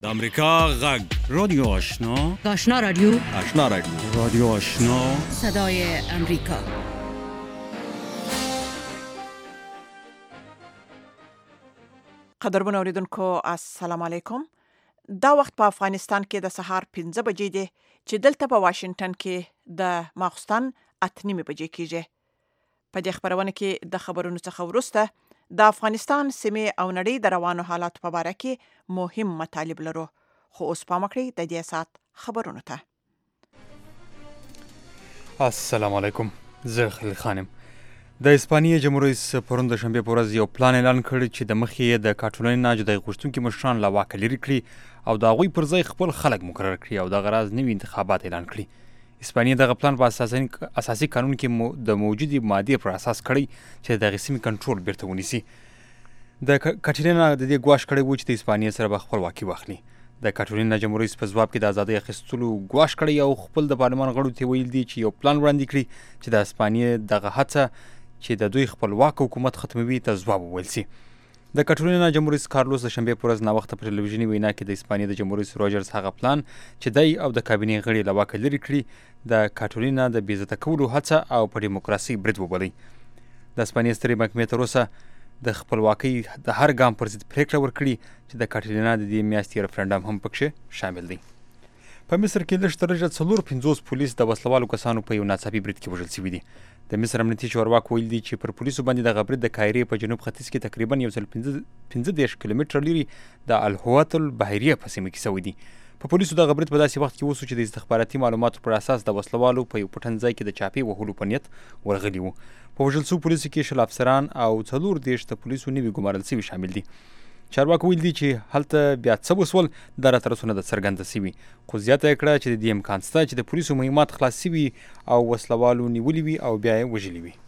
د امریکا غږ رادیو آشنا آشنا رادیو آشنا رادیو آشنا صدای امریکا. قدرمن اوریدونکو السلام علیکم. دا وخت په افغانستان کې د سهار 15 بجې دي چې دلته په واشنگټن کې د ماخستن 8:30 بجې کېږي. په دې خبرونه کې د خبرونو څخه وروسته د افغانستان سیمې او نړۍ د روانو حالاتو په اړه کې مهم مطالب لرو. خو اوس پام وکړئ د دې سات خبرونو ته. السلام علیکم. زه خلیل خانم. د اسپانیې جمهوریت رئیس پرون د شنبې په ورځ یو پلان اعلان کړ چې د مخې د کاتالونیې نه جدای غوښتونکي مشران له واکه لرې کړي او د هغوی پر ځای خپل خلک مقرر کړي او دغه راز نوي انتخابات اعلان کړي. اسپانیې دغه پلان په اساسي قانون کې د موجودې مادې پر اساس کړی چې د دغې سیمې کنټرول بیرته ونیسي. د کاتالونیې د دې ګواښ کړی و چې د اسپانیې سره به خپلواکي واخلي. د کاتالونیې جمهوریت رئیس په ځواب کې د ازادۍ اخیستلو ګواښ کړی او خپل د پارلمان غړو ته ویل دي چې یو پلان وړاندې کړي چې د اسپانیې دغه هڅه چې د دوی خپلواک حکومت ختموي ته ځواب وویل سي. د کاتالونیې جمهوریت رئیس کارلوس د شنبې په ورځ ناوخته په ټلویزیوني وینا کې د اسپانیې د جمهوریت رئیس روجرز هغه پلان چې دی او د کابینې غړي له واکه لرې کړي د کاتالونیې د بې عزته کولو هڅه او په ډیموکراسۍ برید وبلئ. د اسپانیې سترې محکمې تر اوسه د خپلواکۍ د هر ګام پر ضد پریکړه ورکړي چې د کاتالونیې د دې میاشتې ریفرنډم هم پکښې شامل دی. په مصر کې لږ تر لږه 450 پولیس د وسلوالو کسانو په یو ناڅاپي برید کې وژل شوي دي. د مصر امنیتي چارواکو ویل دي چې پر پولیسو باندې دغه برید د قاهرې په جنوب ختیځ کې تقریبا 115 کیلومتره لرې د الهوات البحریه په سیمه کې شوی دی. په پولیسو دغه برید په داسې وخت کې وسو چې د استخباراتي معلوماتو پر اساس د وسلوالو په یو پټن ځای کې د چاپې وهلو په نیت ورغلي وو. په وژل شوو پولیسو کې 10 افسران او 40 د پولیسو نوي ګمارل شوي شامل دي. چارواکو ویل دي چې هلته بیا څه وسول دا راته تر اوسه نه ده څرګنده شوي، خو زیاته یې کړه چې د دې امکان شته چې د پولیسو مهمات خلاص شوي او وسلوالو نیولي وي او بیا یې وژلي وي.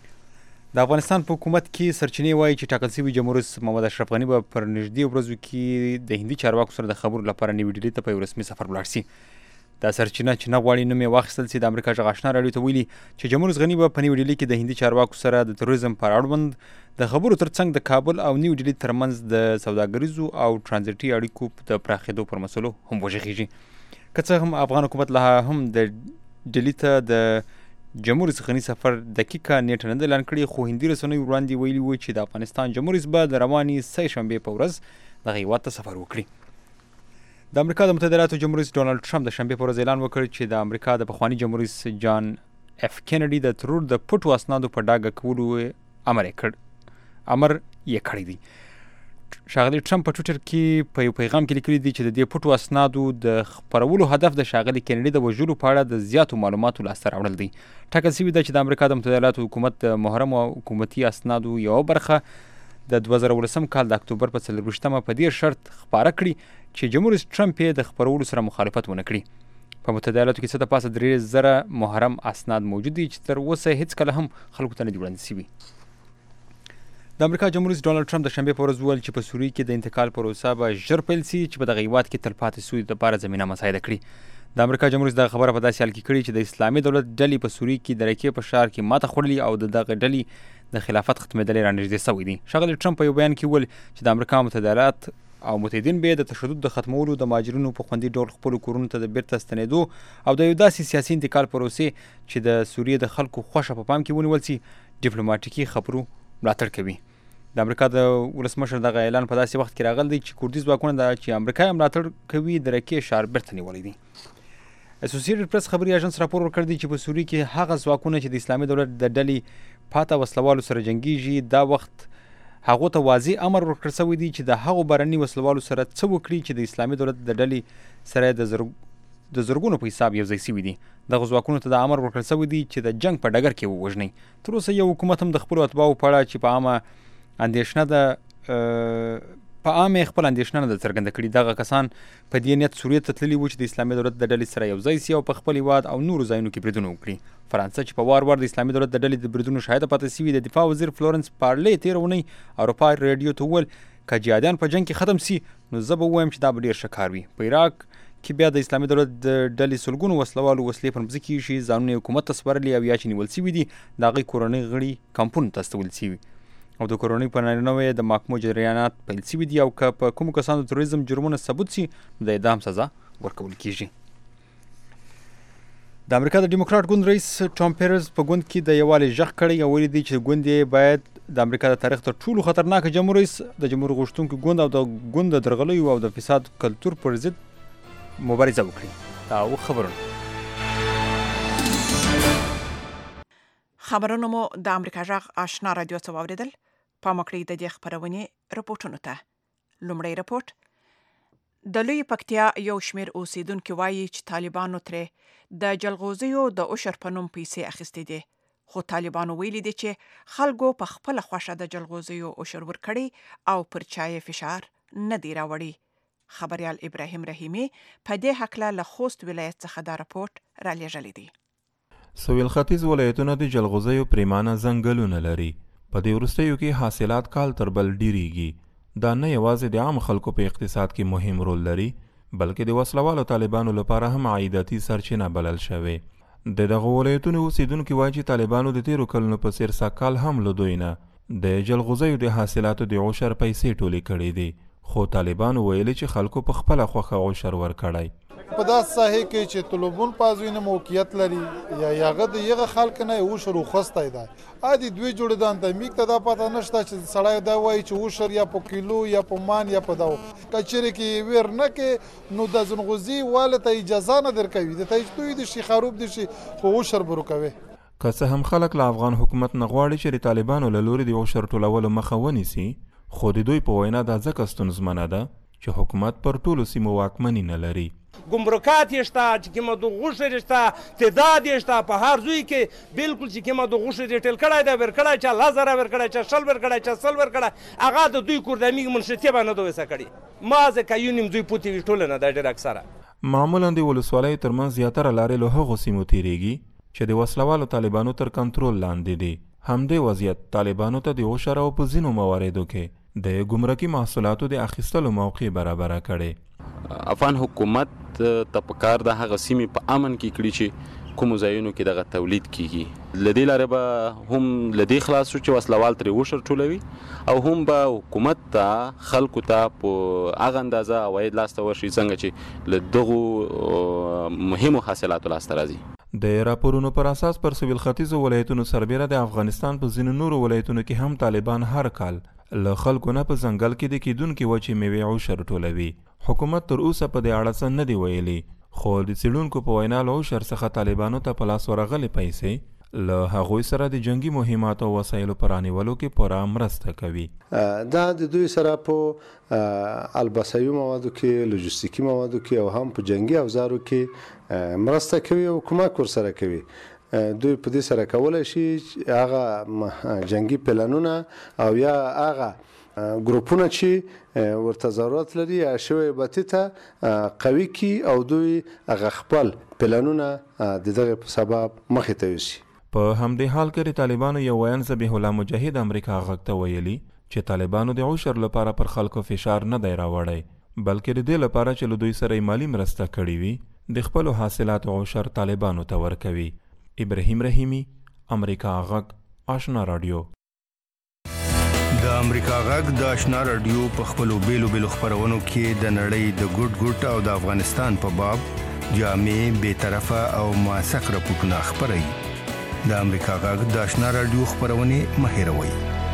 د افغانستان په حکومت کې سرچینې وایي چې ټاکل شوي جمهوریت رئیس محمد اشرف غني به پر نږدې ورځو کې د هندي چارواکو سره د خبرو لپاره نوي ډیلي ته په یو رسمي سفر ولاړ شي. دا سرچینه چې نه غواړي نوم یې واخیستل سي د امریکا غږ آشنا راډیو ته ویلي چې جمهوریت غني به په نیو ډیلي کې د هندي چارواکو سره د تروریزم پر اړوند د خبرو ترڅنګ د کابل او نیو ډیلي ترمنځ د سوداګریزو او ترانزیټي اړیکو د پراخېدو پر مسلو هم وغږېږي. که څه هم افغان حکومت لا هم د ډیلي ته د جمهوریت غني سفر دقیقه نیټه نه ده اعلان کړې، خو هندي رسنیو وړاندې ویلي وو چې د افغانستان جمهوریت به د روانې سه شنبې په ورځ دغه هېواد ته سفر وکړي. د امریکا د متحده ایالاتو جمهوریت رئیس ډونالډ ټرمپ د شنبې په ورځ اعلان وکړ چې د امریکا د پخواني جمهوریت رئیس جان اف کینیډي د ترور د پټو اسنادو په ډاګه کولو امر یې کړی دی. ښاغلي ټرمپ په ټویټر کې په یو پیغام کې لیکلي دي چې د دې پټو اسنادو د خپرولو هدف د ښاغلي کینیډي د وژلو په اړه د زیاتو معلوماتو لاسته راوړل دی. ټاکل شوي ده چې د امریکا د متحده ایالاتو حکومت د محرمو حکومتي اسنادو یوه برخه د 2018 کال د اکتوبر په 24مه په دې شرط خپاره کړي چې جمهوریت ټرمپ یې د خپرولو سره مخالفت ونه کړي. په متحده ایالاتو کې څه د پاسه 3,000 محرم اسناد موجود دي چې تر اوسه هیڅ کله هم خلکو ته نه دي وړاندې شوي. د امریکا جمهوریت رئیس ډونالډ ټرمپ د شنبې په ورځ وویل چې په سوریې کې د انتقال پروسه به ژر پیل شي چې په دغه هېواد کې تلپاتې سولې لپاره زمینه مساعده کړي. د امریکا جمهوریت دغه خبره په داسې حال کې کړې چې د اسلامي دولت ډلې په سوریې کې د رکې په ښار کې ماته خوړلې او د دغه ډلې د خلافت ختمېدل یې رانږدې شوی دی. ښاغلي ټرمپ په یو بیان کې وویل چې د امریکا متحده ایالات او متحدین به د تشدد د ختمولو، د مهاجرینو په خوندي ډول خپلو کورونو ته د بیرته ستنېدو او د یو داسې سیاسي انتقال پروسې چې د سوریې د خلکو خوښه په پام کې ونیول سي ډیپلوماټیکي خبرو ملاتړ کوي. د امریکا د ولسمشر دغه اعلان په داسې وخت کې راغلی دی چې کوردي ځواکونه چې امریکا یې ملاتړ کوي د رکې ښار بیرته نیولی دی. اسوسییټډ پریس خبري اژانس راپور ورکړی دی چې په سوریې کې هغه ځواکونه چې د اسلامي دولت د ډلې پاته وسلوالو سره جنګیږي دا وخت هغو ته واضح امر ورکړل شوی دی چې د هغو بهرني وسلوالو سره څه وکړي چې د اسلامي دولت د ډلې سره د زرګونو په حساب یوځای شوي دي. دغه ځواکونو ته دا امر ورکړل شوی دی چې د جنګ په ډګر کې ووژنئ. تر اوسه یو حکومت هم د خپلو اتباعو په اړه چې په عامه اندېښنه ده خپل اندېښنه نه ده څرګنده کړې. دغه کسان په دې نیت سوریې ته تللي وو چې د اسلامي دولت د ډلې سره یوځای سي او په خپل هېواد او نورو ځایونو کې بریدونه وکړي. فرانسه چې په وار د اسلامي دولت د ډلې د بریدونو شاهده پاتې شوي، د دفاع وزیر فلورنس پارلې تېره اونۍ اروپا راډیو ته وویل که جهادیان په جنګ کې ختم سي نو زه به ووایم چې دا به ډېر ښه کار وي. په عراق کې بیا د اسلامي دولت د ډلې سلګونو وسلوالو وسلې پر مځکې ایښي، ځانونه یې حکومت ته سپارلي او یا چې نیول شوي دي د هغوی کورنۍ غړي کمپونو ته استول شوي. او د کورونی په 99 د محکمو جریانات پیل شوي دي او که په کومو کسانو د تروریزم جرمونه ثبوت شي د اعدام سزا ورکول کیږي. د امریکا د ډیموکراټ ګوند رئیس ټام پیرز په ګوند کې د یووالي غږ کړی او ویلي دی چې ګوند یې باید د امریکا د تاریخ تر ټولو خطرناک جمهور رئیس د جمهور غوښتونکو ګوند او د ګوند د درغلیو او د فساد کلتور پر ضد مبارزه وکړي. دا و خبرونه. خبرونه مو د امریکا غږ آشنا رادیو څخه واوریدل. پام وکړئ د دې خبرونې رپورټونو ته. لومړی رپورټ د لوی پکتیا یو شمیر اوسیدونکو وایي چې طالبانو ترې د جلغوزیو د عشر په نوم پیسې اخیستې دي، خو طالبانو ویلي دي چې خلکو په خپل خوښه د جلغوزیو عشر ورکړي او پر چای فشار نه دی راوړي. خبريال ابراهیم رحیمی په دې حقله له خوست ولایت څخه دا رپورټ را لېږلی دی. سویل ختیځ ولایتونه د جلغوزیو پریمانه ځنګلونه لري. په دې وروستیو کې حاصلات کال تر بل ډیریږي. دا نه یوازې د عام خلکو په اقتصاد کې مهم رول لري، بلکې د وسلوالو طالبانو لپاره هم عایداتي سرچینه بلل شوې. د دغه ولایتونو اوسیدونکي وایي چې طالبانو د تیرو کلونو په څیر سږکال هم له دوی نه د جلغوزیو د حاصلاتو د عشر پیسې ټولې کړې دي، خو طالبانو ویلي چې خلکو په خپله خوښه عشر ورکړی. په داسې ساحې کې چې طلبون پازوینه موقعیت لري یا هغه د یغه خلک نه عشر خوستای دی عادي دوی جوړ دان ته میک ته دا پته نشته چې سړی دا وایي چې عشر یا په کیلو یا په مان یا په داو کچره کې ور نه کې نو د زنغوزي والته اجازه نه درکوي د تجدید د شي خروب دي شي خو عشر برکوي. که څه هم خلک له افغان حکومت نه غواړي چې طالبانو له لوري د عشر ټولولو مخه ونیسي، خو د دوی په وینا دا ځکه ستونزمنه ده چې حکومت پر ټولو سیمو واکمني نه لري. گمرکات یشتا چې کومه د غوښې رشته تعداد یشتا په هر ځای کې بالکل چې کومه د غوښې ریټیل کړای دا ور کړای چې 1000 ور کړای چې شل ور کړای چې سل ور کړای هغه د دوی کوردامي منشتي باندې دوی سکړي ما ځکه یونیم دوی پوتې ویټول نه د ډېر اکثره معمولا د ولسوالۍ ترمنځ زیاتره لارې له هغو سیمو تیریږي چې د وسلوالو طالبانو تر کنټرول لاندې دي. همدې وضعیت طالبانو ته د عشر او په ځینو مواردو کې د ګمرکي محصولاتو د اخیستلو موقع برابره کړي. افغان حکومت ته پکار د هغه سیمې په امن کې کړي چې کوم ځایونو کې دغه تولید کیږي. لدې لارې به هم لدې خلاص شو چې وسلوال ترې عشر ټولوي او هم به حکومت ته خلکو ته په هغه اندازه عواید لاسته ورشي څنګه چې له دغو مهمو حاصلاتو لاسته راځي. د راپورونو پر اساس پر سویل ختیځو ولایتونو سربیره د افغانستان په ځینو نورو ولایتونو کې هم طالبان هر کال له خلکو نه په ځنګل کې د کیدونکې وچې میوې عشر ټولوي. حکومت تر اوسه په دې اړه څه نه دی ویلي، خو د څېړونکو په وینا له عشر څخه طالبانو ته په لاس ورغلې پیسې له هغوی سره د جنگي مهماتو او وسایلو په رانیولو کې پوره مرسته کوي. دا د دوی سره په البسوي موادو کې، لوجستیکي موادو کې او هم په جنگي اوزارو کې مرسته کوي او کومک ورسره کوي. دوی په دې سره کولای شي هغه جنگي پلانونه او یا هغه ګروپونه چې ورته ضرورت لري شوی بتی ته قوي کی او دوی هغه خپل پلانونه د دغه په سبب مخې ته یوسي. په همدې حال کې طالبانو یو ویان ذبیح الله مجاهد امریکا غږ ته ویلي چې طالبانو د عشر لپاره پر خلکو فشار نه دی راوړی، بلکې د دې لپاره چې له دوی سره مالی مرسته کړې وي د خپلو حاصلاتو عشر طالبانو ته ورکوي. ابراهیم رحیمی، امریکا غږ آشنا رادیو. د امریکا غږ د آشنا رادیو په خپلو بیلو بیلو خپرونو کې د نړۍ د ګوټ ګوټ او د افغانستان په باب جامع، بیطرفه او موثق راپورټونه خپروي. د امریکا غږ د آشنا رادیو خپرونې مه هېروئ.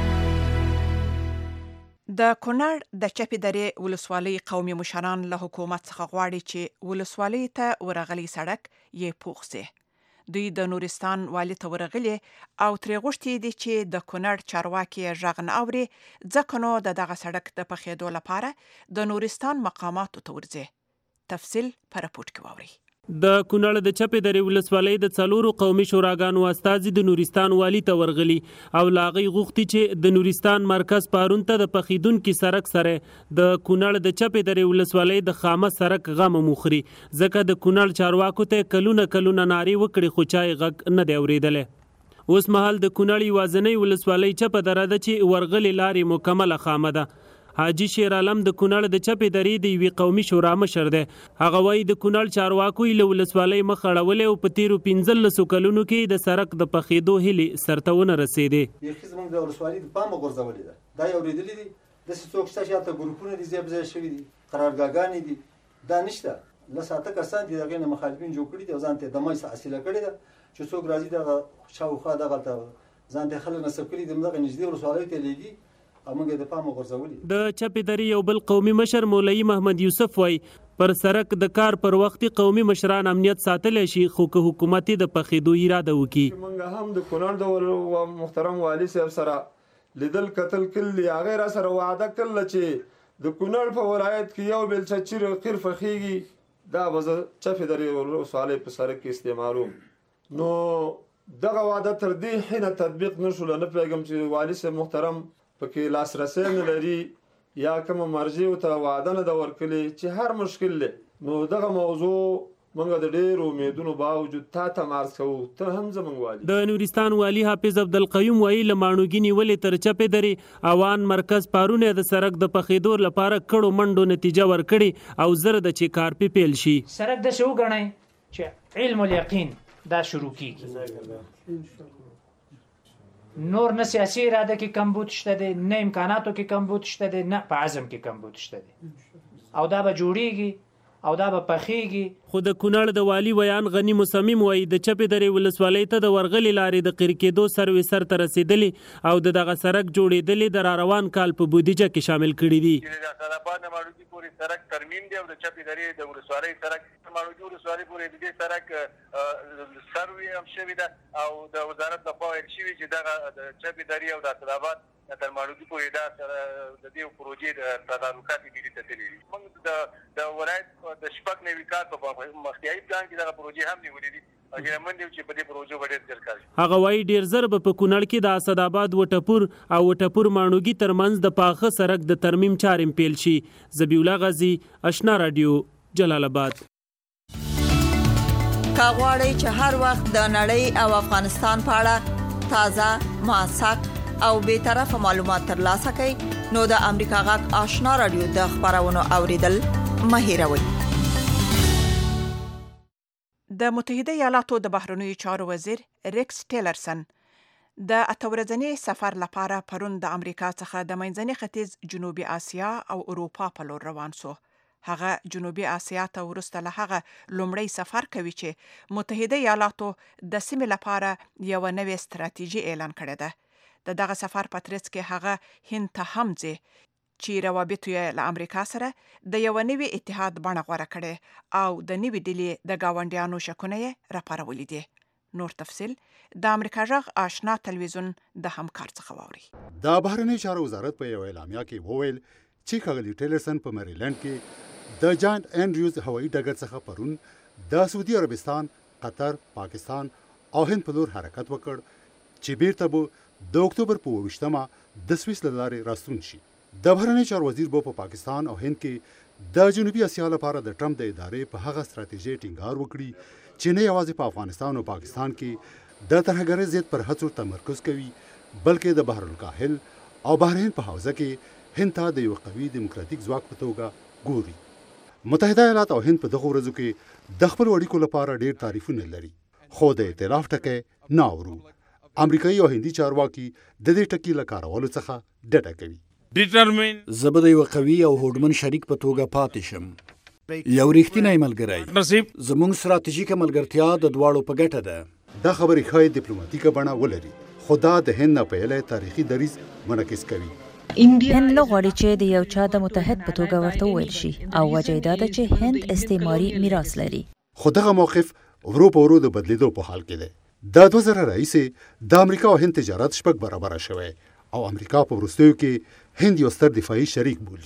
د کونړ د چپې درې ولسوالۍ قومي مشران له حکومت څخه غواړي چې ولسوالۍ ته ورغلي سړک یې پوخ سي. دوی د نورستان والي ته ورغلي او ترې غوښتي دي چې د کونړ چارواکي غږ نه اوري، ځکه نو دغه سړک د پخېدو لپاره د نورستان مقاماتو ته ورځي. تفصیل په راپورټ کې واورئ. د کونړ د چپې درې ولسوالۍ د 4 قومي شوراګانو استازي د نورستان والي ته ورغلي او لاغي غوښتي چې د نورستان مرکز پارون ته د پخیدونکو سړک سره د کونړ د چپې درې ولسوالۍ د خامه سړک غم مخري، ځکه د کونړ چارواکو ته کلونه ناري وکړي خو چای غږ نه دی اوریدل. اوس مهال د کونړ یوازنۍ ولسوالۍ چپه دره ده چې ورغلي لارې مکمله خامه ده حاجی شیر عالم د کونړ د چپې درې د یوې قومي شورا مشر دی. هغه وایي د کونړ چارواکو له ولسوالۍ مخ اړولې او په تیرو 15 کلونو کې د سړک د پخېدو هیلې سرته ونه رسېدې. بیخي زموږ د ولسوالۍ د پامه غورځولې ده. دا یې اورېدلي دي داسې څوک شته چې هلته ګروپونه دي ځای په ځای شوي دي، قرارګاهګانې دي، دا نشته. لس اته کسان دي هغې نه مخالفین جوړ کړي دي او ځان ته یې دمه حاصله کړې ده چې څوک راځي دغه شاوخوا دغلته ځان ته خلک نصب کړي دي، همدغه نږدې ولسوالیو ته یې لېږي او موږ یې د پامه غورځولي. د چپې درې یو بل قومي مشر مولوي محمد یوسف وایي پر سړک د کار پر وخت قومي مشران امنیت ساتلی شي، خو که حکومت د پخېدو اراده وکړي. موږ هم د کونړ د محترم والي صاحب سره لیدل کتل کړي، هغې را سره وعده کړله چې د کونړ په ولایت کې یو بیلچه چیر قیر فخېږي دا به زه چپې درې ولسوالۍ په سړک کې استعمالوم. نو دغه وعده تر دې حینه تطبیق نه شوله. نه پوهېږم چې والي صاحب محترم پکې لاسرسی نه لري یا کومه مرجعو ته وعده نه ده ورکړې چې هر مشکل دی. نو دغه موضوع موږ د ډېرو امیدونو باوجود تا ته مارس کوو، ته هم زموږ والي. د نورستان والي حافظ عبدالقیوم وایي له ماڼوګي نیولې تر چپې درې اوان مرکز پارونه د سړک د پخېدو لپاره کړو منډو نتیجه ورکړي او زر د چې کار پې پیل شي. سړک داسې وګڼئ چې علم الیقین دا شروع کیږي. نور نه سیاسي اراده کې کمبود شته دی، نه امکاناتو کې کمبود شته دی، نه په عزم کې کمبود شته دی او دا به جوړیږي او دا به پخېږي. خو د کونړ د والي ویان غني مصمم وایي د چپې درې ولسوالۍ ته د ورغلې لارې د قیر کېدو سروې سر ته رسېدلې او د دغه سړک جوړېدلې د راروان کال په بودیجه کې شامل کړي دي. د اسداباد نه ماڼوګي پورې سړک ترمیم دی او د چپې درې د ولسوالۍ سړک ماڼوګي ولسوالۍ پورې د دې سړک سروې هم شوې ده او د وزارت لخوا ویل شوي چې دغه د چپې درې او د اسداباد تر ماڼوګي پورې دا د دې پروژې د تدارکات ملي ته تللي دي. موږ د ولایت د شپږ نوي کال په مخکیایي پلان کې دغه پروژې هم نیولې دي او هیله مند یو چې په دې پروژو به ډېر ژر کار شي. هغه وایي ډېر زر به په کونړ کې د اسداباد وټپور او وټپور ماڼوګي ترمنځ د پاخه سړک د ترمیم چارې پیل شي. ذبیح الله غازی، آشنا رادیو، جلال آباد. کاغواړی چې هر وخت د نړۍ او افغانستان په اړه تازه، موثق او به طرفه معلومات ترلاسه کړئ نو د امریکا غږ آشنا رادیو د خبرونو اوریدل مه هېروئ. د متحده ایالاتو د بهرنیو چارو وزیر ریکس ټیلرسن د 8 ورځني سفر لپاره پرون د امریکا څخه د منځني ختیځ، جنوبي اسیا او اروپا په لور روان شو. هغه جنوبي اسیا ته ورسته له هغه لومړی سفر کوي چې متحده ایالاتو د سیمې لپاره یو نوې ستراتیژي اعلان کړې ده. د دغه سفر په ترڅ کې هغه هند ته هم ځي چې روابط یې له امریکا سره د یو نوي اتحاد بڼه غوره کړي او د نوي ډلې د گاونډیانو شکونه یې راپارولي دي. نور تفصیل د امریکا غږ آشنا تلویزیون د همکار څخه واوري. د بهرنیو چارو وزارت په یو اعلامیه کې وویل چې ښاغلي ټیلرسن په میریلند کې د جان انډریوز هوایي ډګر څخه پرون د سعودي عربستان، قطر، پاکستان او هند په لور حرکت وکړ چې بیرته به د اکتوبر په 28مه د سویس له لارې راستون شي. د بهرنیو چارو وزیر به په پاکستان او هند کې د جنوبي اسیا لپاره د ټرمپ د ادارې په هغه ستراتیژي ټینګار وکړي چې نه یوازې په افغانستان او پاکستان کې د ترهګرۍ ضد پر هڅو تمرکز کوي بلکې د بحر الکاهل او بحرین په حوزه کې هند ته د یو قوي دیموکراتیک ځواک په توګه ګوري. متحده ایالات او هند په دغه ورځو کې د خپل اړیکو لپاره ډېر تعریفونه لري خو د ائتلاف ټکی نه اورو. امریکایي او هندي چارواکي د دې ټکي له کارولو څخه ډډه کوي. زه به د یو قوي او هوډمن شریک په توګه پاتې شم، یو رښتینی ملګری. زموږ ستراتیژیکه ملګرتیا د دواړو په ګټه ده. دا خبرې ښایي ډیپلوماټیکه بڼه ولري خو دا د هند نه پیله تاریخي دریځ منعکس کوي. هند نه غواړي چې د یو چا د متحد په توګه ورته وویل شي او وجه یې دا ده چې هند استعماري میراث لري. خو دغه موقف ورو په ورو د بدلیدو په حال کې دی. د 2000 راهیسې د امریکا او هند تجارت 6 برابره شوی او امریکا په وروستیو کې هند یو ستر دفاعي شریک بولي.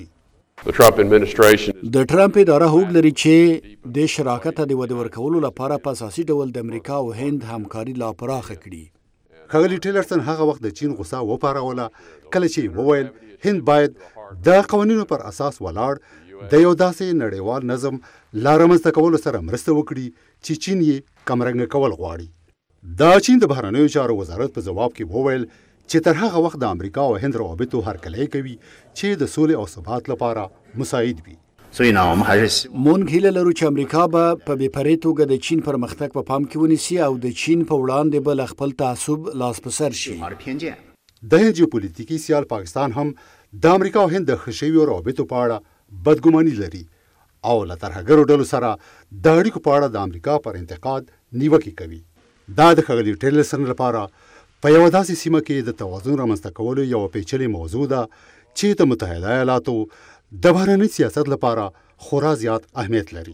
د ټرمپ اداره هوډ لري چې د شراکت د وده ورکولو لپاره په اساسي ډول د امریکا او هند همکاري لا پراخه کړي. ښاغلي ټیلرسن هغه وخت د چین غوسه وپاروله کله چې وویل هند باید د قوانینو پر اساس ولاړ د یو داسې نړیوال نظم لا رامنځته کولو سره مرسته وکړي چې چین یې کمرنګه کول غواړي. د چین د بهرنیو چارو وزارت په جواب کې وویل چې تر هغه وخت د امریکا او هند روابطو هرکلی کوي چې د سولې او ثبات لپاره مساعد وي. مونږ هیله لرو چې امریکا به په بې پرې توګه د چین پرمختګ په پام کې ونیسي او د چین په وړاندې به له خپل تعصب لاس په سر شي. د هند جیوپولیټیکي سیال پاکستان هم د امریکا او هند د ښه شویو روابطو په اړه بدګماني لري او له ترهګرو ډلو سره د اړیکو په اړه د امریکا پر انتقاد نیوکې کوي. دا د ښاغلي ټیلرسن لپاره په یوه داسې سیمه کې د توازن رامنځته کولو یوه پیچلې موضوع ده چې د متحده ایالاتو د بهرني سیاست لپاره خورا زیات اهمیت لري.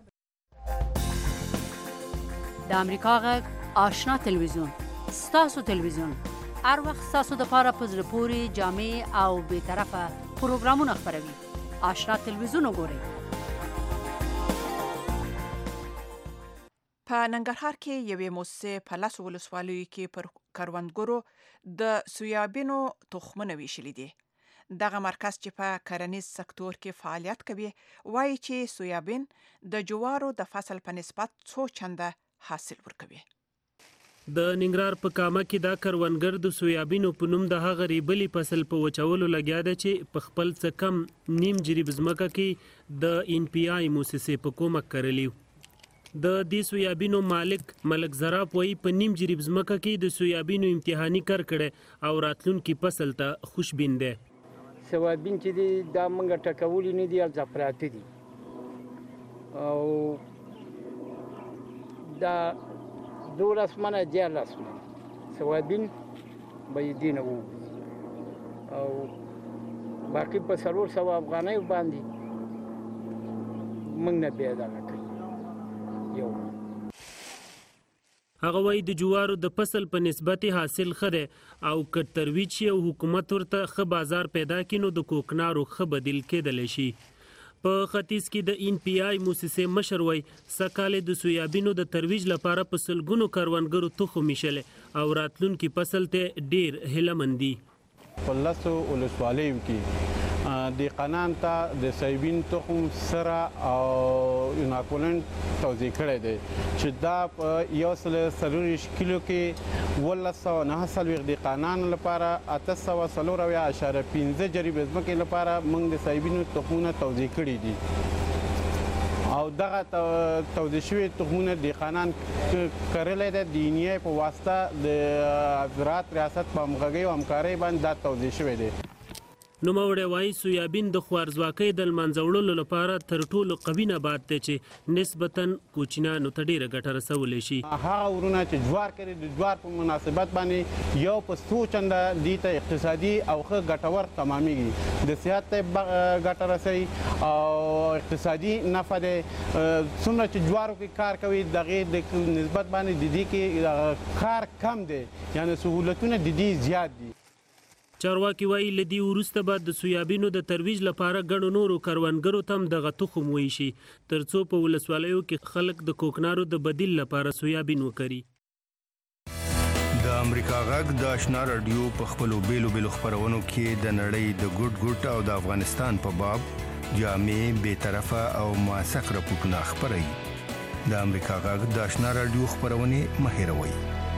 د امریکا غږ آشنا تلویزیون ستاسو تلویزیون هر وخت ستاسو دپاره په زړه پورې جامع او بېطرفه پروګرامونه خپروي. آشنا تلویزیون وګورئ. په ننګرهار کې یوې موسسې په 10 ولسوالیو کې پر کروندګرو د سویابینو تخمونه ویشلي دي. دغه مرکز چې په کرنیز سکتور کې فعالیت کوي وایي چې سویابین د جوارو د فصل په نسبت څو چنده حاصل ورکوي. د ننګرهار په کامه کې دا کروندګر د سویابینو په نوم د هغه ریبلي فصل په وچولو لګیا دی چې په خپل څه کم نیم جریب ځمکه کې د NPI موسسې په کومک کرلی. د دې سویابینو مالک ملک زراف وایي په نیم جریب ځمکه کې د سویابینو امتحاني کار کړی او راتلونکي فصل ته خوشبین دی. سویابین چې دی دا موږ ټکولی نه دي، الزپراته دي او دا 12 منه 14 منه سویابین به یې دې نه ووځي او باقي په 400 افغانیو باندې موږ نه بیا دغه کوي. یو هغه وایي د جوارو د فصل په نسبت حاصل ښه دی او که ترویج شي او حکومت ورته ښه بازار پیدا کړي نو د کوکنارو ښه بدیل کېدلی شي. په ختیځ کې د NPI موسسې مشر وایي سږ د سویابینو د ترویج لپاره په سلګونو کروندګرو تخم ایښلی او راتلونکي فصل ته ډیر هیله دي. په 10 ولسوالیو کې دهقانان ته د سویابین تخم سره او اناکولنټ توزیع کړی دی چې دا په 140 کیلو کې 1249 دهقانانو لپاره 804.5 جریب ځمکې لپاره موږ د سویابینو تخمونه توزیع کړي دي او دغه توزیع شوي تخمونه دهقانان کرلی دی د NPI په واسطه د زراعت ریاست په همغږۍ او همکارۍ باندې دا توزیع شوی دی. نوموړی وایي سویابین د خوارځواکۍ د لمنځه وړلو لپاره تر ټولو قوي نبات دی چې نسبتا کوچنیانو ته ډیره ګټه رسولی شي. هغه ورونه چې جوار کوي د جوار په مناسبت باندې یو په څو چنده دې ته اقتصادي او ښه ګټور تمامیږي، د صحت ته ګټه رسوي او اقتصادي نفع دی. څومره چې جوارو کې کار کوي دغې د نسبت باندې د دې کې کار کم دی، یعنې سهولتونه د دې زیات دي. چارواکي وایي له دې وروسته به د سویابینو د ترویج لپاره ګڼو نورو کروندګرو ته هم دغه تخم ویشي تر څو په ولسوالیو کې خلک د کوکنارو د بدیل لپاره سویابین وکري. د امریکا غږ د آشنا رادیو په خپلو بیلو بیلو خپرونو کې د نړۍ د ګوټ ګوټ او د افغانستان په باب جامع بېطرفه او موثق راپورټونه خپروي. د امریکا غږ د آشنا رادیو خپرونې مه هېروئ.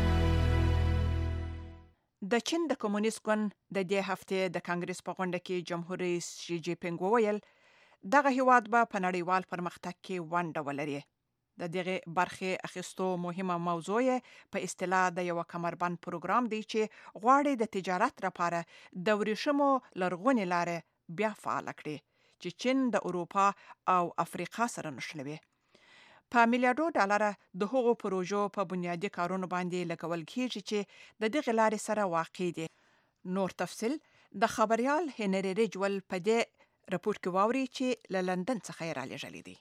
د چین د کمونیست ګوند د دې هفته د کانګرس په غونډه کې جمهور رئیس شي جی پینګ وویل دغه هیواد به په نړیوال پرمختګ کې ونډه ولري. د دغه برخې اخیستو مهمه موضوع په اصطلاح د یو کمربند پروګرام دی چې غواړي د تجارت لپاره د ورېښمو لرغونې لارې بیا فعال کړي چې چین د اروپا او افریقا سره نښلوي. په میلیارډو ډالر د هغو پروژو په بنیادي کارونو باندې لګول کېږي چې د دغه لارې سره واقع دي. نور تفصیل د خبريال هنري رجول په دې راپور کې واوري چې له لندن څخه یې رالیږلي دي.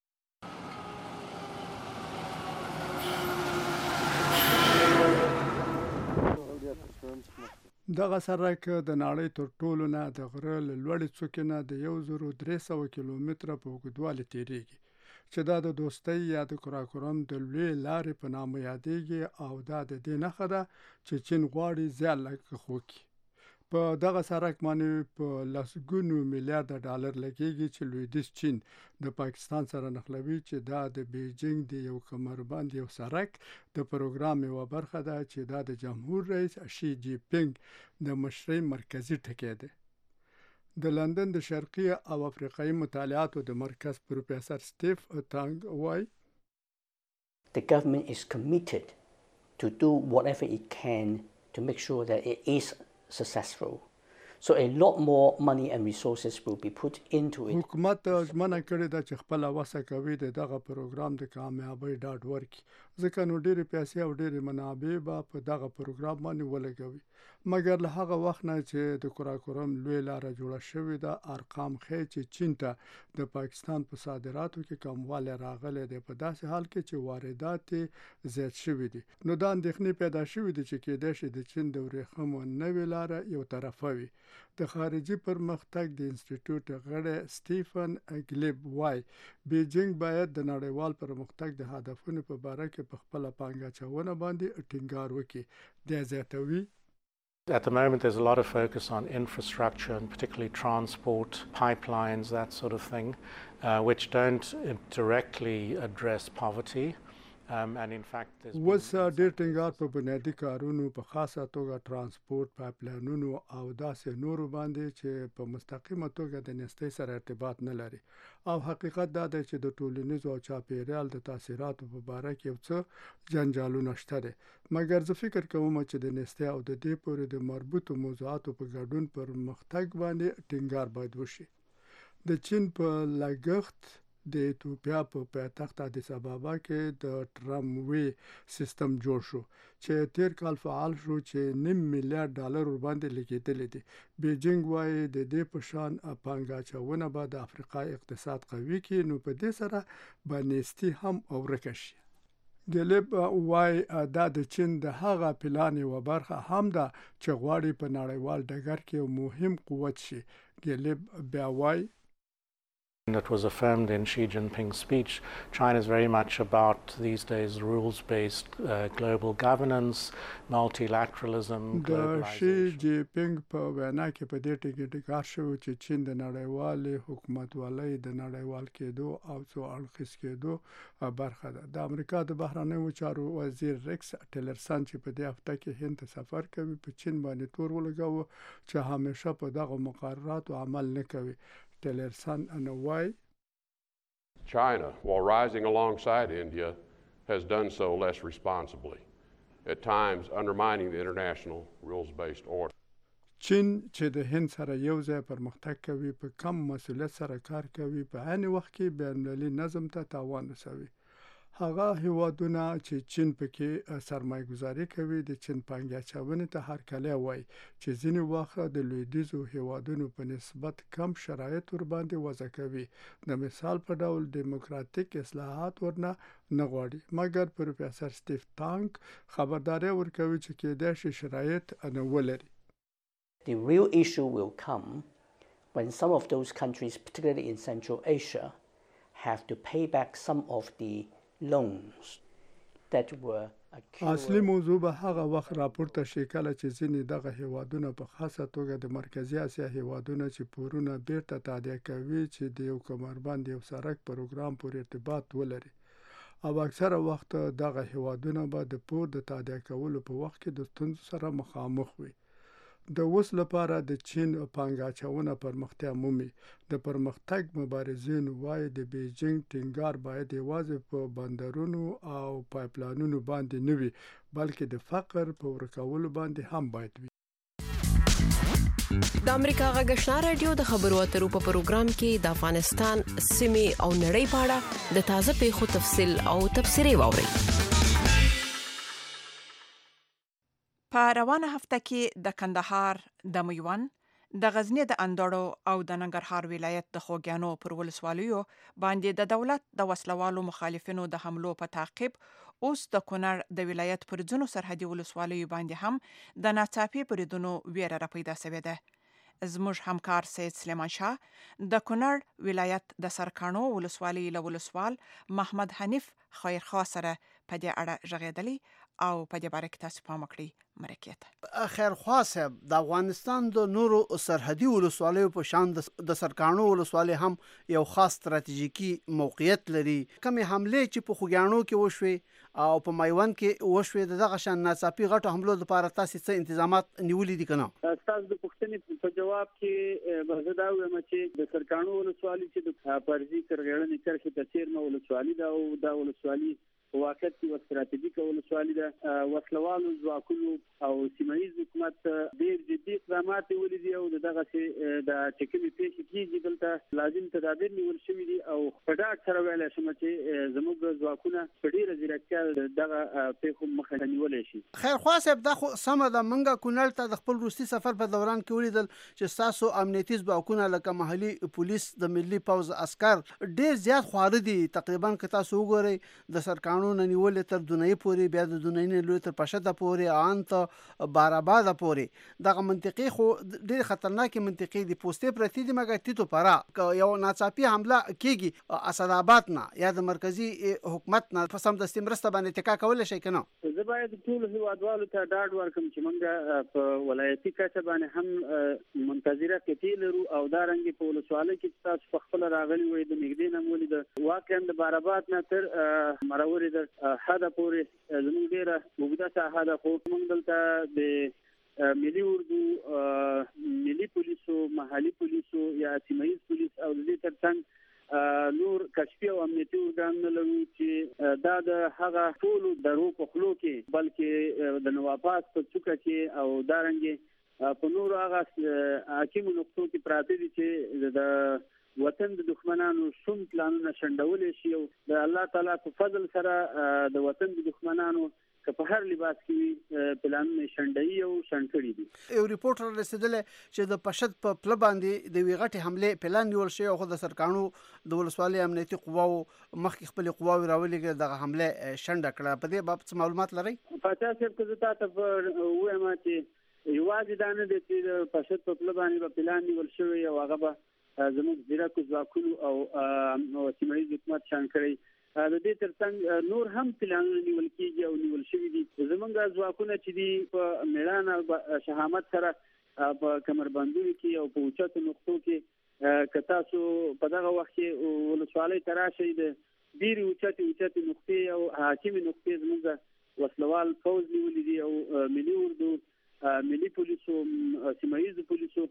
دغه سرک د نړۍ تر ټولو نه د غره له لوړې څوکې نه د 1300 کیلومتره په اوږدوالي تیریږي چې دا د دوستۍ یا د کراکورم د لوی لارې په نامه یادېږي او دا د دې نښه ده چې چین غواړي زیات لګښت وکړي. په دغه سړک باندې په لسګونو میلیارډ ډالر لګیږي چې لویدیځ چین د پاکستان سره نښلوي چې دا د بیجینګ د یو کمربند یو سړک د پروګرام یوه برخه ده چې دا د جمهور رئیس شي جی پینګ د مشرۍ مرکزي ټکی دی. د لندن د شرقي او افریقایي مطالعاتو د مرکز پروفیسور سټیف تانګ وایي The government is committed to do whatever it can to make sure that it is successful. So a lot more money and resources will be put into it. حکومت ژمنه کړې ده چې خپل وسه کوي د دغه پروګرام د کامیابی ډاډ ورکړي، ځکه نو ډېرې پیسې او ډېرې منابع به په دغه پروګرام باندې ولګوي. مګر له هغه وخت نه چې د قراقرم لوی لاره جوړه شوې ده، ارقام ښیي چې چین ته د پاکستان په صادراتو کې کموالی راغلی دی، په داسې حال کې چې واردات زیات شوي دي. نو دا اندېښنې پیدا شوي دي چې کېدای شي د چین د ورېښمو نوې لاره یو طرفه وي. د خارجي پرمختګ د انسټیټیوټ غړی سټیفن ګلیب وایي بیجینګ باید د نړیوال پرمختګ د هدفونو په باره کې په خپله پانګه اچونه باندې ټینګار وکړي. دی زیاتوي At the moment, there's a lot of focus on infrastructure and particularly transport, pipelines, that sort of thing, which don't directly address poverty. And in fact, وس ډېر ټینګار په بنیادي کارونو په خاصه توګه ترانسپورت، پایپلاینونو او داسې نورو باندې چې په مستقیمه توګه د نېستۍ سره ارتباط نه لري. او حقیقت دا دی چې د ټولنیزو او چاپیریال د تاثیراتو په باره کې یو څه جنجالونه شته دي. مګر زه فکر کوم چې د نېستۍ او د دې پورې د مربوطو موضوعاتو په ګډون پرمختګ باندې ټینګار باید وشي. د چین په لګښت د ایتوپیا په پایتخت ادیس ابابا کې د ټراموي سیستم جوړ شو چې تیر کال فعال شو چې $9 میلیارډ ورباندې لګېدلې دي. بیجینګ وایي د دې په شان پانګه اچونه به د افریقا اقتصاد قوي کړي، نو په دې سره به نیستي هم ورکه شي. ګلیب وایي دا د چین د هغه پلان یوه برخه هم ده چې غواړي په نړیوال ډګر کې یو مهم قوت شي. ګلیب بیا وایي that was affirmed in Xi Jinping's speech. China is very much about these days rules-based global governance, multilateralism, globalization. د شي جی پینګ په وینا کې په دې ټکي ټینګار شوی چې چین د نړیوالې حکومتولۍ د نړیوال کېدو او څو اړخیز کېدو برخه ده. د امریکا د بهرنیو چارو وزیر ریکس ټیلرسن چې په دې هفته کې هند ته سفر کوي په چین باندې تور ولګاوه چې همیشه په دغه مقرراتو عمل نه کوي. China, while rising alongside India, has done so less responsibly, at times undermining the international rules-based order. چین چې د هند سره یو ځای پرمختګ کوي، په کم مسؤلیت سره کار کوي، په عین وخت کې بین‌المللي نظم ته تاوان رسوي. هغه هیوادونه چې چین پکې سرمایه گذاري کوي د چین پانګه اچونې ته هرکلی وایي چې ځینې وخت د لویدیځو هیوادونو په نسبت کم شرایط ورباندې وضع کوي. د مثال په ډول دیموکراتیک اصلاحات ورنه نه غواړي. مګر پروفیسور سټیف تانګ خبرداری ورکوي چې کېدای شي شرایط نه ولري. The real issue will come when some of those countries, particularly in Central Asia, have to pay back some of the loans that were اصلي موضوع به هغه وخت راپورته شي کله چې ځینې دغه هیوادونه په خاصه توګه د مرکزي اسیا هیوادونه چې پورونه بیرته تادیه کوي چې د یو کمربند یو سړک پروګرام پورې ارتباط ولري. او اکثره وخت دغه هیوادونه به د پور د تادیه کولو په وخت کې د ستونزو سره مخامخ وي. د اوس لپاره د چین پانګه اچونه پرمختیا مومي. د پرمختګ مبارزین وایي د بیجینګ ټینګار باید یوازې په بندرونو او پایپلاینونو باندې نه وي، بلکې د فقر په ورکولو باندې هم باید وي. د امریکا غږ آشنا رادیو د خبرو اترو په پروګرام کې د افغانستان سیمې او نړۍ په اړه د تازه پیښو تفصیل او تبصرې واورئ. په روانه هفته کې د کندهار، د میوند، د غزنی د اندړو او د ننګرهار ولایت د خوږیانو پر ولسوالیو باندې د دولت د وسلوالو مخالفینو د حملو په تعقیب اوس د کونړ د ولایت پر ځینو سرحدي ولسوالیو باندې هم د ناڅاپي بریدونو ویره را پیدا شوې ده. زموږ همکار سید سلیمان شاه د کونړ ولایت د سرکانو ولسوالۍ له ولسوال محمد حنیف خیرخوا سره په دې اړه غږېدلی او په دې باره کې تاسو پام وکړئ. مرکه خیرخوا صاحب د افغانستان د نورو سرحدي ولسوالیو په شان د سرکانو ولسوالۍ هم یو خاص ستراتیژیکي موقعیت لري. کومې حملې چې په خوږیاڼو کې وشوې او په میوند کې وشوې دغه شان ناڅاپي غټو حملو لپاره تاسو څه انتظامات نیولې دي کنه؟ تاسو د پوښتنې په جواب کې به دا وایم چې د سرکانو ولسوالۍ چې د پرځي کرغړنې کرښې ته چیرمه ولسوالۍ ده او دا ولسوالۍ په واقعیت کې یو ستراتیژیکه ولسوالۍ ده. وسلوالو ځواکونو او سیمه‌ییز حکومت ډېر جدي اقدامات نیولي دي او دغسې د چې کومې پیښې کېږي دلته لازم تدابیر نیول شوي دي او په ډاډ سره ویلی شم چې زموږ ځواکونه په ډېره ځیرکتیا دغه پیښو مخه نیولی شي. خیرخوا صاحب دا خو سمه ده، موږ کونړ ته د خپل وروستي سفر په دوران کې ولیدل چې ستاسو امنیتي ځواکونه لکه محلي پولیس د ملي پوځ عسکر ډېر زیات خواره دي. تقریبا که تاسو وګورئ د سرکانو نه نیولې تر دونۍ پورې، بیا د دونۍ نه نیولې تر پشده پورې، ان ته باراباده پورې دغه منطقې خو ډېر خطرناکې منطقې دي. پوستې پرتې دي مګر تیتو پره که یو ناڅاپي حمله کېږي اسداباد نه یا د مرکزي حکومت نه په سمدستي مرسته باندې اتکا کولی شئ که نه؟ زه باید ټولو هېوادوالو ته ډاډ ورکړم چې موږ په ولایتي کچه باندې هم منتظره قطعې لرو او دارنګې په ولسوالۍ کې چې تاسو پخپله راغلي وئ د نږدې نه مو ولیده واقعا د باراباد نه تر مرورې د حده پورې زموږ ډېره اوږده ساحه ده، خو موږ دلته د ملي اردو، ملي پولیسو، محلي پولیسو یا سیمه‌ییز پولیس او د دې ترڅنګ نور کشفي او امنیتي ارګانونه لرو چې دا د هغه ټولو درو په خولو کې بلکې د نواباد په څوکه کې او دارنګې په نورو هغه حاکمو نقطو کې پراته دي چې د وطن د دښمنانو شوم پلانونه شنډولی شي او د الله تعالی په فضل سره د وطن د دښمنانو که په هر لباس کې وي پلانونه شنډوي او شنډ کړي دي. یو ریپورټ را رسېدلی چې د پشد په پله باندې د یوې غټې حملې پلان نیول شوی خو د سرکانو د ولسوالۍ امنیتي قواو مخکې خپلې قواوې راولېږلې دغه حمله شنډه کړه. په دې باب څه معلومات لرئ؟ پاچا صاحب که زه تا ته ووایم چې یوازې دا نه دی چې د پشد په پله باندې به پلان نیول شوی او هغه به زموږ ځیرکو ځواکونو او سیمه‌ییز حکومت شان کړی. د دې ترڅنګ نور هم پلانونه نیول کېږي او نیول شوي دي. زموږ ځواکونه چې دي په مېړانه شهامت سره په کمربندونو کې او په اوچتو نقطو کې که تاسو په دغه وخت کې ولسوالۍ ته راشئ د ډېرې اوچتې نقطې او حاکمې نقطې زموږ وسلوال پوځ نیولي دي او ملي اردو، ملي پولیسو، سیمه‌ییزو پولیسو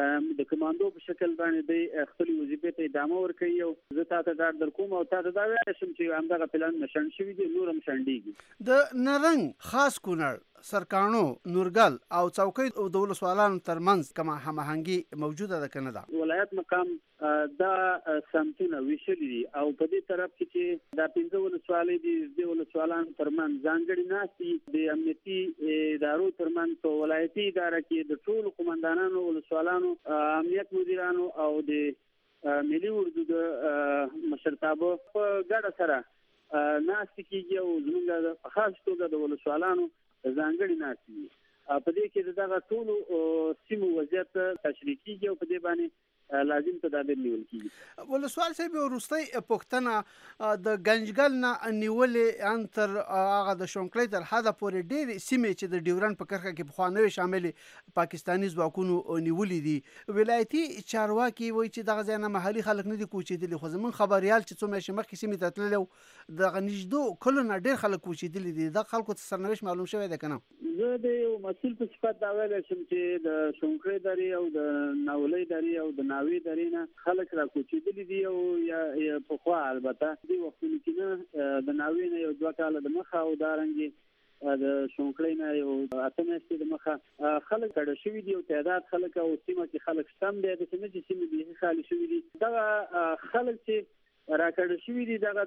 د کمانډو په شکل باندې د خپلې وظیفې ته ادامه ورکوي او زه تا ته ډاډ درکوم او تا ته دا ویلی شم چې همدغه پلانونه شنډ شوي دي، نور هم شنډېږي. د نرنګ، خاص کونړ، سرکانو، نورګل او څوکۍ د ولسوالانو ترمنځ کومه هماهنګي موجوده ده که نه ده؟ ولایت مقام دا سمتونه ویشلي دي او په دې طرف کې چې دا 15 ولسوالۍ دي د ولسوالانو ترمنځ ځانګړي ناستې د امنیتي ادارو ترمنځ په ولایتي اداره کې د ټولو قمندانانو، ولسوالانو، امنیت مدیرانو او د ملي اردو د مشرتابه په ګډه سره ناستې کېږي او زموږ په خاص توګه د ولسوالانو ځانګړي ناستې دي. په دې کې دغه ټولو سیمو وضعیت تشریح کېږي او په دې باندې لازم تدابیر نیول کېږي. ولسوال صاحب وروستۍ پوښتنه د ګنجګل نه نیولې ان تر هغه د شونکلۍ تر حده پورې ډېرې سیمې چې د ډیورنډ په کرښه کې پخوا نوې شاملې پاکستاني ځواکونو نیولې دي. ولایتي چارواکي وایي چې دغه ځای نه محلي خلک نه دي کوچېدلي، خو زموږ خبریال چې څو میاشتې مخکې سیمې ته تللی و دغه نږدو کلو نه ډېر خلک کوچېدلي دي. دغه خلکو ته سرنوشت معلوم شوی دی که نه؟ زه د یو مسؤل په صفت دا ویلی شم چې د شونکلۍ درې او د ناولۍ درې او د ناوې درې نه خلک را کوچېدلي دي او یا پخوا البته دې وختونو کې نه د ناوې نه یو 2 کاله د مخه او دارنګې د شونکلۍ نه یو 8 میاشتې د مخه خلک کډه شوي دي او تعداد خلک او سیمه کې خلک شته هم دی داسې نه چې سیمې بیخي خالي شوي دي. دغه خلک چې راکړه شوي دي دغه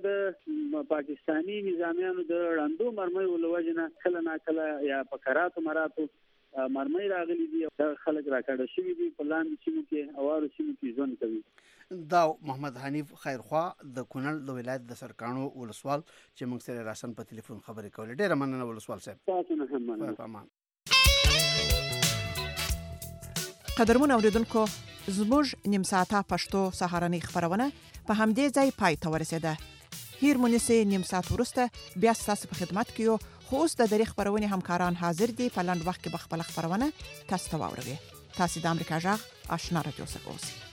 د پاکستاني نظامیانو د ړندو مرمیو له وجې نه کله ناکله یا په کراتو مراتو مرمۍ راغلي دي. دغه خلک راکړه شوي دي په لاندې سیمو کې اوارو سیمو کې ژوند کوي. دا محمد حنیف خیرخوا د کونړ د ولایت د سرکانو ولسوال چې موږ سره راسن په ټلیفون خبرې کولې. ډېره مننه ولسوال صاحب. تاسو نه هم مننه. قدرمن اوریدونکو، زموږ نیم ساعته پښتو سهارنۍ خبرونه په همدې ځای پای ته ورسېده. هیر مونږ نیم ساعت وروسته بیا ستاسو په خدمت کې یو خو اوس د دری خبرونه همکاران حاضر دي په لاند وخت کې بخپل خبرونه تاسو ته واوروي. تاسو د امریکا جغ آشنا رادیو څخه اوسئ.